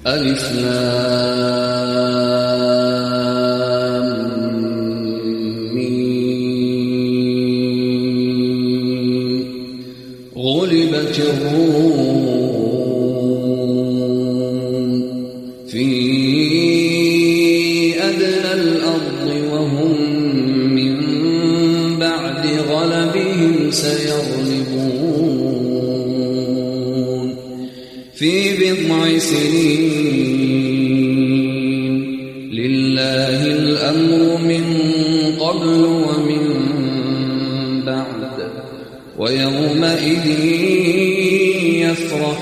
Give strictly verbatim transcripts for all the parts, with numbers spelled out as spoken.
ألف لام ميم. غلبت الروم في أدنى الأرض وهم من بعد غلبهم سيغلبون في بضع سنين. لله الأمر من قبل ومن بعد ويومئذ يفرح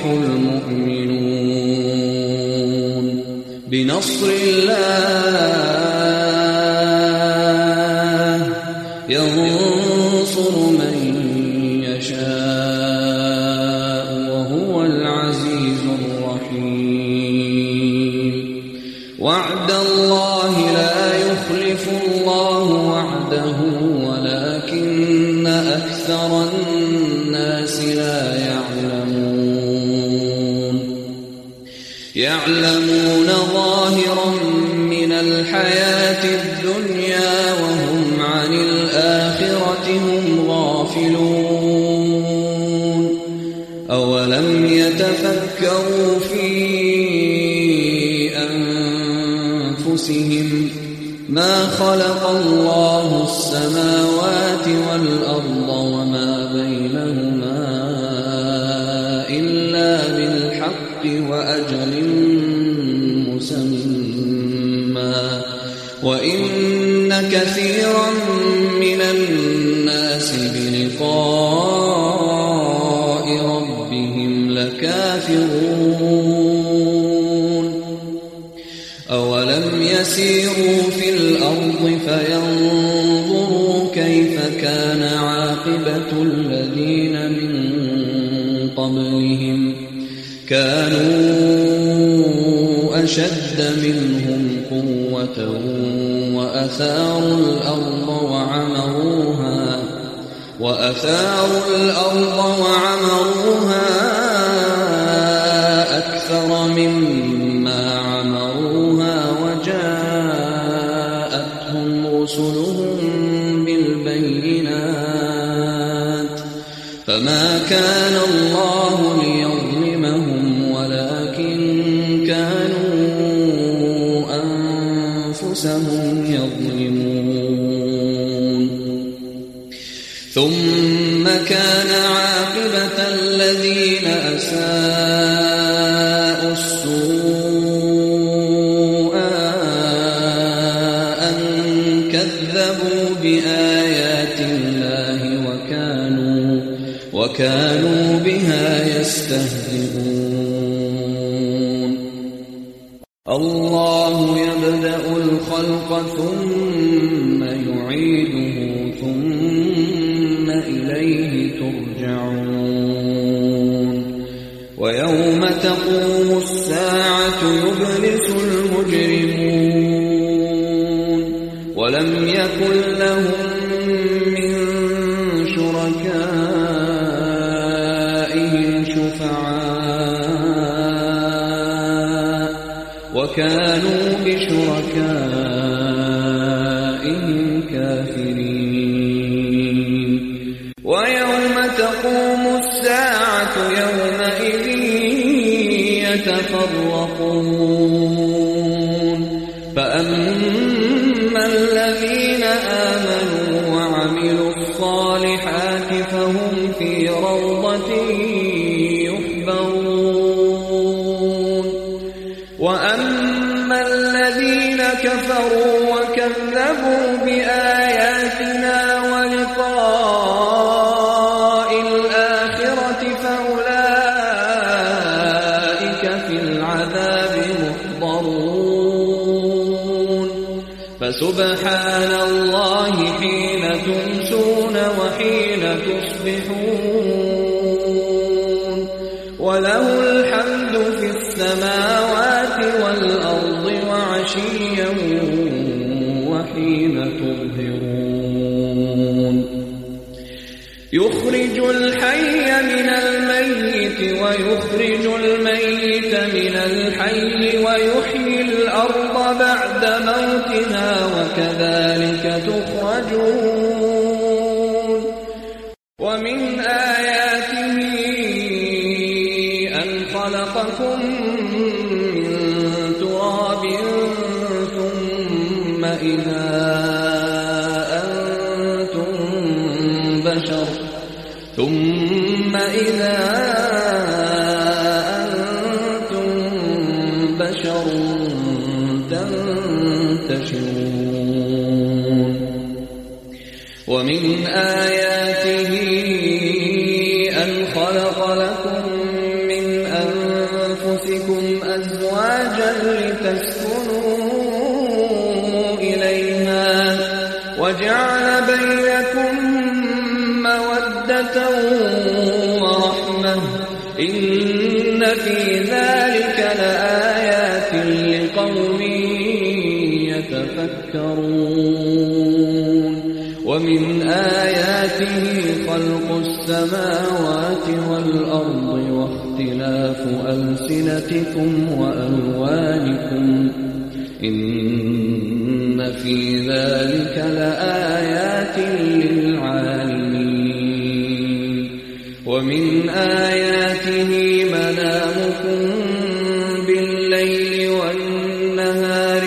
المؤمنون بنصر الله ينصر من يشاء وهو العزيز الرحيم. وعد الله لا يخلف الله وعده ولكن أكثر الناس لا يعلمون. يعلمون ظاهرا من الحياة الدنيا وهم عن الآخرة هم غافلون. أولم يتفكروا في أنفسهم ما خلق الله السماوات والأرض وما بينهما إلا بالحق وأجل مسمى وإن كثيرا من الناس بلقاء ربهم لكافرون. أولم يسيروا في الأرض فينظروا كيف كان عاقبة الذين من قبلهم كانوا أشد منهم قوة وأثاروا الأرض وعمروها وأثاروا الأرض وعمروها أكثر مما عمروها وجاءتهم رسلهم بالبينات فما كان الله ليظلمهم ولكن كانوا أنفسهم يظلمون. ثم كان عاقبة الذين أساءوا السوء أن كذبوا بآيات الله وكانوا وكانوا بها يستهزئون. الله يبدأ الخلق ثم يعيده ثم إليه ترجعون. ويوم تقوم الساعة يبلس المجرمون ولم يكن لهم من شركائهم شفعاء وكانوا بشركائهم كافرين. ويوم تقوم الساعة يومئذ يتفرقون فأما الذين آمنوا وعملوا الصالحات فهم في روضة يحبرون. وأما الذين كفروا وكذبوا بآياتنا ولقاء الآخرة فأولئك في العذاب محضرون. فسبحان الله حين تمسون وحين تصبحون وله الحمد في السماوات والأرض وعشيا وحين تظهرون. يخرج الحي من الميت الميت ويخرج الميت من الحي ويحيي الأرض بعد موتها وكذلك تخرجون ومن آياته أن خلقكم من تراب ثم إذا أنتم بشر ثم إذا أنتم بشر تنتشرون ومن آياته أن خلق لكم من أنفسكم أزواجا لتسكنوا إليها وجعل بينكم مودة ورحمة إن في ذلك لآيات لقوم يتفكرون ومن آياته خلق السماوات والأرض واختلاف ألسنتكم وألوانكم إن في ذلك لآيات للعالمين ومن آياته منامكم بالليل والنهار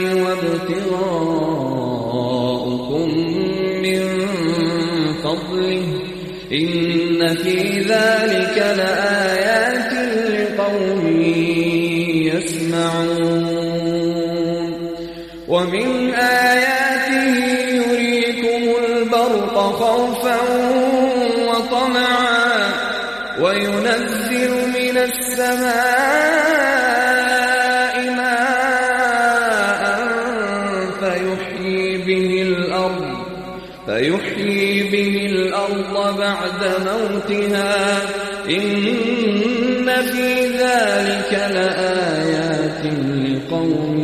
وابتغاؤكم من فضله إن في ذلك لآيات لقوم يسمعون ومن آياته يريكم البرق خوفا وطمعا وينزل من السماء ماء فيحيي به الأرض فيحيي به الأرض بعد موتها إن في ذلك لآيات لقوم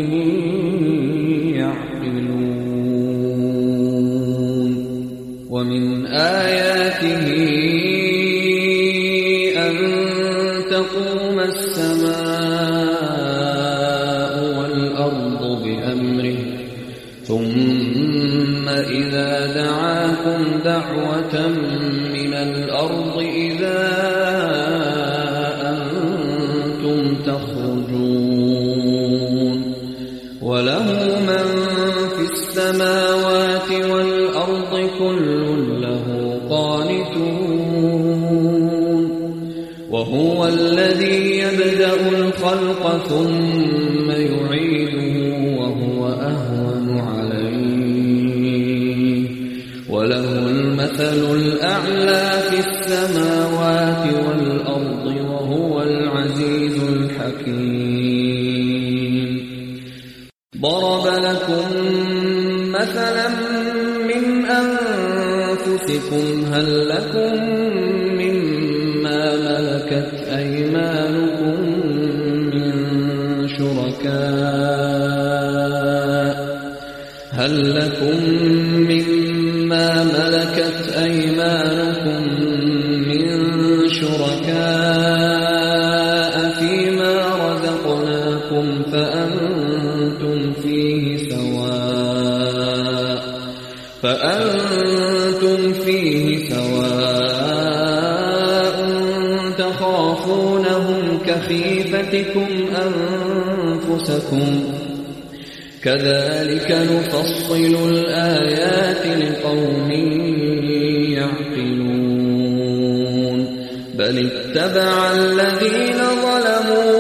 يعقلون ومن آياته أن تقوم السماء والأرض بأمره ثم إذا دعاكم دعوة من الأرض إذا أنتم تخرجون وله من في السماوات والأرض كل له قانتون وهو الذي يبدأ الخلق ثم يعيده وهو أهون عليه وله المثل الأعلى في السماوات والأرض وهو العزيز الحكيم ضرب لكم مثلا من أنفسكم هل لكم مما ملكت أيمانكم من شركاء هل لكم مما ملكت أيمانكم من شركاء فيما رزقناكم فأنتم فيه سواء فأنتم فيه سواء تخافونهم كخيفتكم أنفسكم كذلك نفصل الآيات لقوم يعقلون بل اتبع الذين ظلموا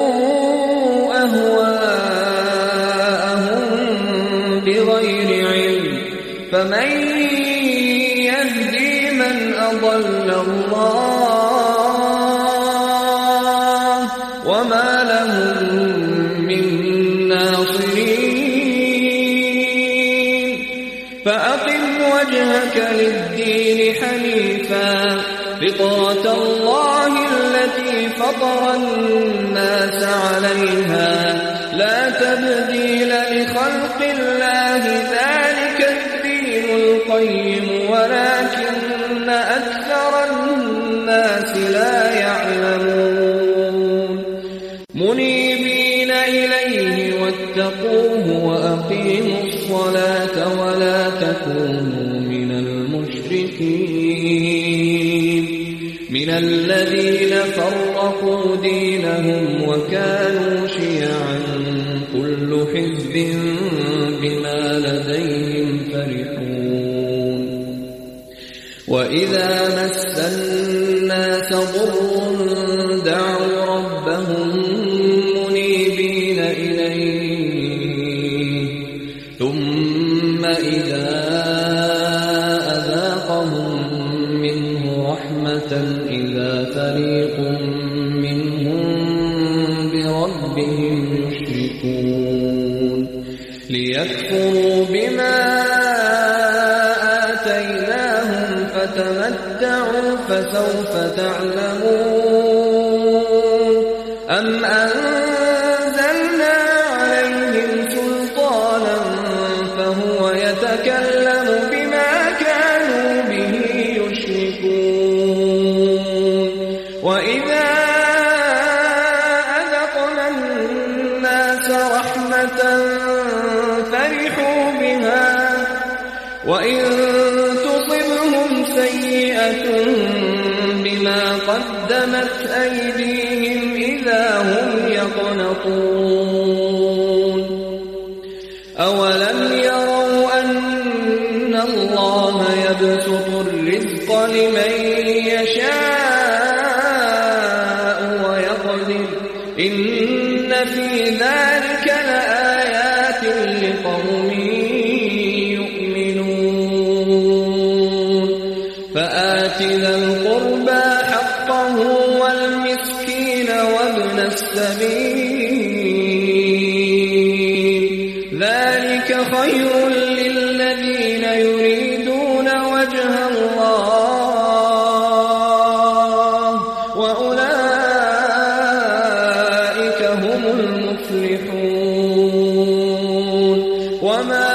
أهواءهم بغير علم فمن يهدي من أضل الله وما لهم من ناصرين فأقم وجهك للدين حنيفا فطرة الله التي فطر الناس عليها لا تبديل لخلق الله ذلك الدين القيم ولكن أكثر الناس لا يعلمون إليه واتقوه وأقيموا الصلاة ولا تكونوا من المشركين من الذين فرقوا دينهم وكانوا شيعا كل حزب بما لديهم فرحون وإذا مس الناس ضر دعوا ربهم منيبين إليه ثم إذا أذاقهم منه رحمة إذا فريق منهم بربهم يشركون ليكفروا بما آتيناهم فتمتعوا فسوف تعلمون أم أنزلنا عليهم سلطانا فهو يتكلم بما كانوا به يشركون وإذا أذقنا الناس رحمة فرحوا بها وإن تصبهم سيئة بما قدمت أيديهم إذا هم يقنطون أولم يروا أن الله يبسط الرزق لمن يشاء ويقدر إن في ذلك لآيات لقوم يؤمنون فآت ذا القربى حقه والمسكين وابن السبيل ذلك خير للذين يريدون وجه الله وأولئك هم المفلحون وما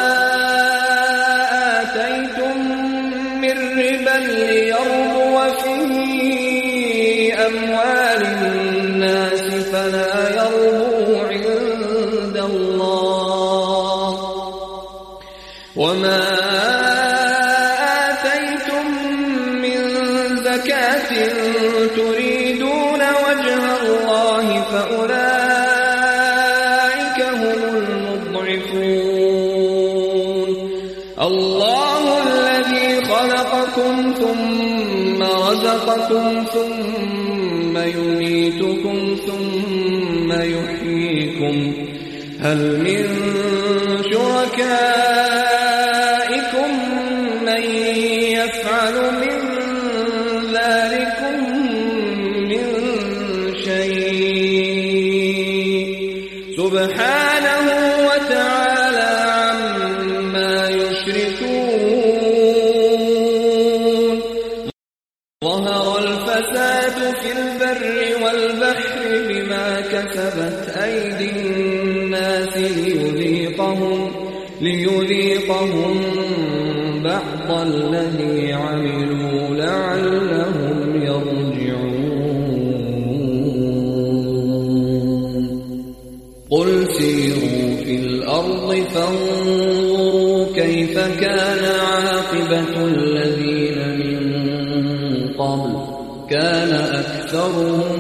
آتيتم من ربا ليربو في أموال الناس فلا يربو عند الله وما آتيتم من زكاة تريدون وجه الله فأولئك هم المضعفون الله الذي خلقكم ثم رزقكم ثم يميتكم ثم يحييكم هل من شركائكم من يفعل من ذلكم من شيء سبحانه وتعالى عما يشركون ظهر الفساد في البر والبحر بما كسبت أيدي الناس ليذيقهم ليذيقهم بعض الذي عملوا لعلهم يرجعون قل سيروا في الأرض فانظروا كيف كان عاقبة الذين من قبل كان أكثرهم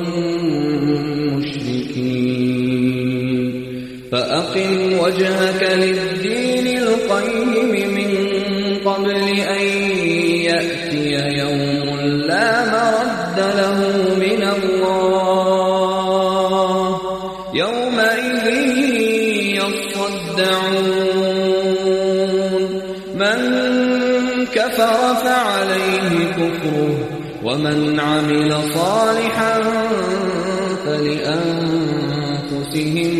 مشركين فأقم وجهك للدين القيم من قبل أن يأتي يوم لا مرد له من الله يومئذ يصدعون من كفر فعليه كفره ومن عمل صالحا فلأنفسهم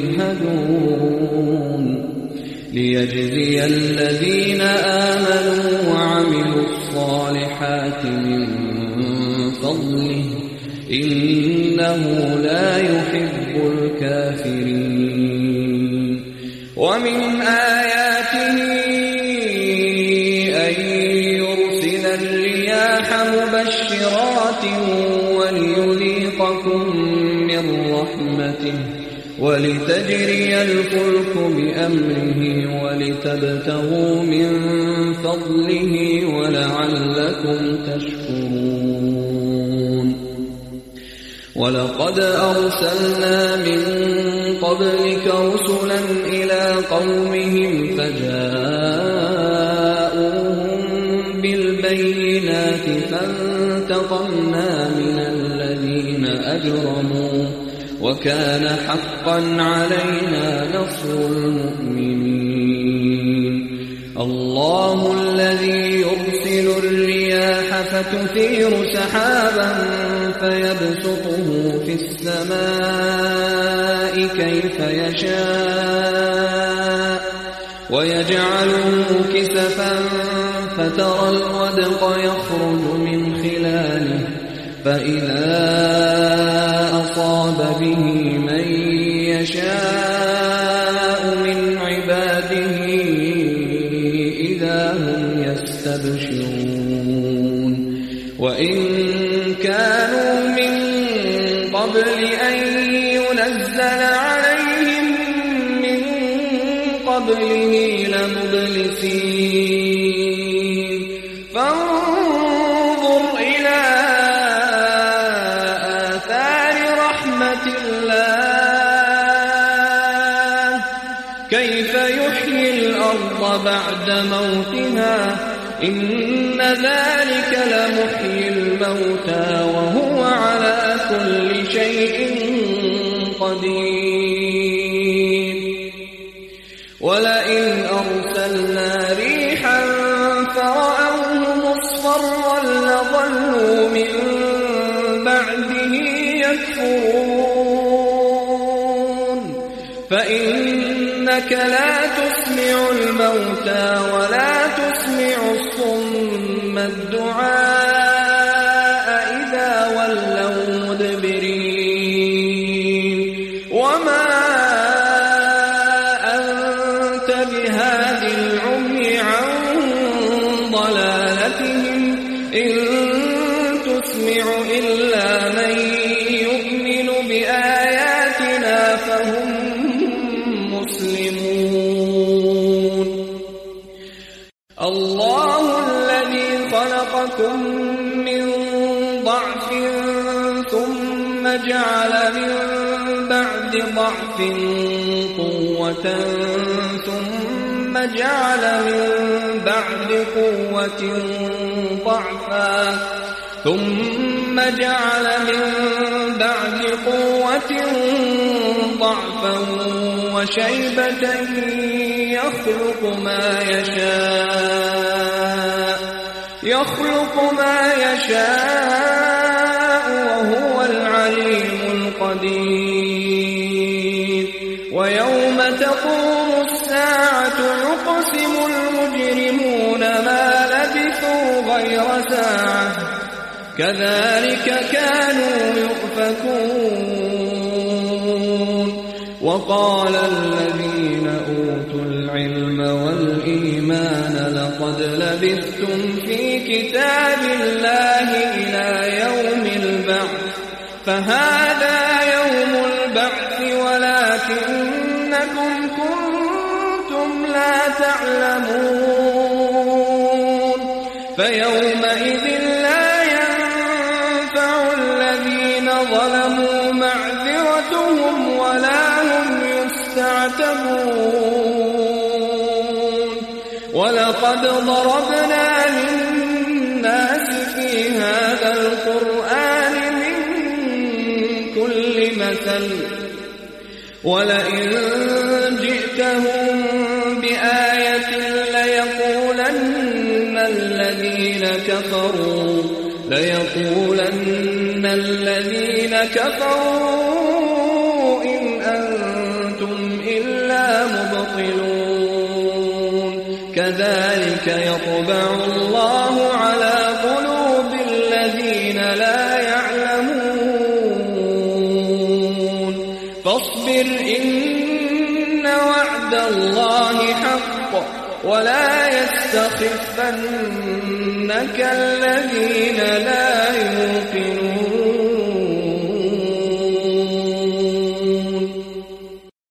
يمهدون ليجزي الذين آمنوا وعملوا الصالحات من فضله إنه لا يحب الكافرين ومن آياته أن يرسل الرياح مبشرات وليذيقكم من رحمته ولتجري الفلك بأمره ولتبتغوا من فضله ولعلكم تشكرون ولقد أرسلنا من قبلك رسلا إلى قومهم فجاءوهم بالبينات فانتقمنا من الذين أجرموا وكان حقا علينا نصر المؤمنين الله الذي يرسل الرياح فتثير سحابا فيبسطه في السماء كيف يشاء ويجعله كسفا فترى الودق يخرج من خلاله فإذا أصاب به من يشاء من عباده إذا هم يستبشرون وإن كانوا من قبل أن ينزل عليهم من قبله لمبلسين فانظر إلى آثار رحمة الله كيف يحيي الأرض بعد موتها إن ذلك لمحيي الموتى وهو على كل شيء قدير ولئن أرسلنا ريحا فرأوه مصفرا لظلوا من بعده يكفرون فإنك لا تسمع الموتى ولا تسمع الصم الدعاء إذا ولوا مدبرين وما أنت بهاد العمي عن ضلالتهم إن تسمع إلا من يؤمن بآياتنا فهم مسلمون الله الذي خلقكم من ضعف ثم جعل من بعد ضعف قوة ثم جعل من بعد قوة ضعفا ثم جعل من بعد قوة ضعفا وشيبة يخلق ما يشاء يخلق ما يشاء وهو العليم القدير ويوم تقوم الساعة يقسم المجرمون ما لبثوا غير ساعة كذلك كانوا يؤفكون وقال الذين أوتوا العلم والإيمان لقد لبثتم في كتاب الله إلى يوم البعث فهذا يوم البعث ولكنكم كنتم لا تعلمون فيومئذ لا ينفع الذين ظلموا معذرتهم ولا هم يستعتبون ولقد ضربنا للناس في هذا القرآن من كل مثل ولئن جئتهم بآية ليقولن الذين كفروا ليقولن الذين كفروا إن أنتم إلا مبطلون كذلك يطبع الله على قلوب الذين لا يعلمون فاصبر إن وعد الله حق ولا يستخفنك الذين لا يوقنون